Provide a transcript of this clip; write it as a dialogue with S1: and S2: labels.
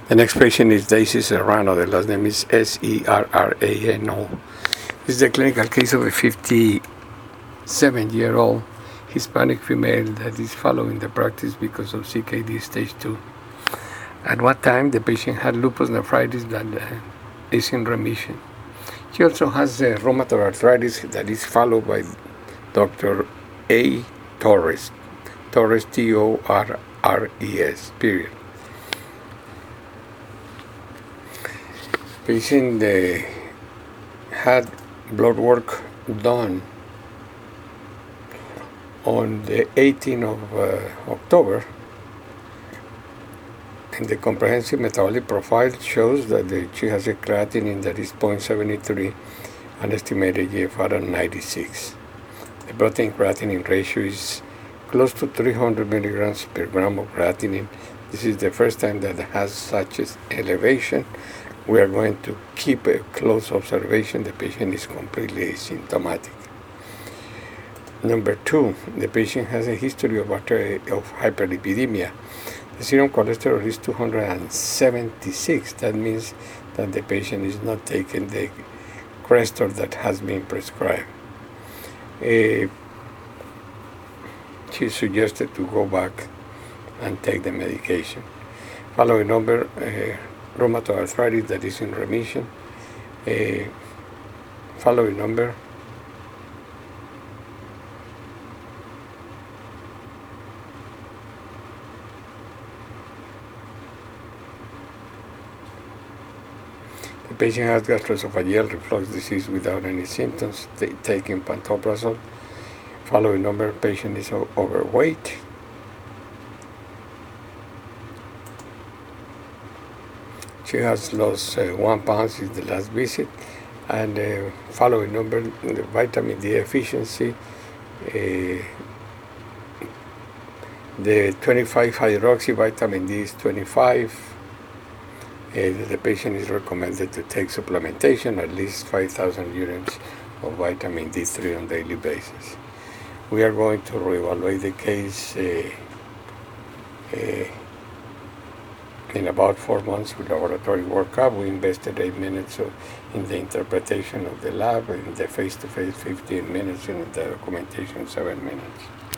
S1: The next patient is Daisy Serrano. The last name is Serrano. This is the clinical case of a 57-year-old Hispanic female that is following the practice because of CKD stage 2. At one time, the patient had lupus nephritis that is in remission. She also has rheumatoid arthritis that is followed by Dr. A. Torres. Torres, Torres, period. Patient had blood work done on the 18th of October, and the comprehensive metabolic profile shows that she has a creatinine that is 0.73 and estimated GFR at 96. The protein creatinine ratio is close to 300 milligrams per gram of creatinine. This is the first time that it has such an elevation. We are going to keep a close observation. The patient is completely asymptomatic. Number 2, the patient has a history of hyperlipidemia. The serum cholesterol is 276. That means that the patient is not taking the Crestor that has been prescribed. She suggested to go back and take the medication. Following number, rheumatoid arthritis that is in remission. Following number, the patient has gastroesophageal reflux disease without any symptoms, taking pantoprazole. Following number, patient is overweight. She has lost 1 pound since the last visit. And following number, the vitamin D deficiency, the 25 hydroxy vitamin D is 25. The patient is recommended to take supplementation, at least 5,000 units of vitamin D3 on a daily basis. We are going to reevaluate the case in about 4 months with laboratory workup. We invested 8 minutes in the interpretation of the lab, in the face-to-face 15 minutes, and in the documentation 7 minutes.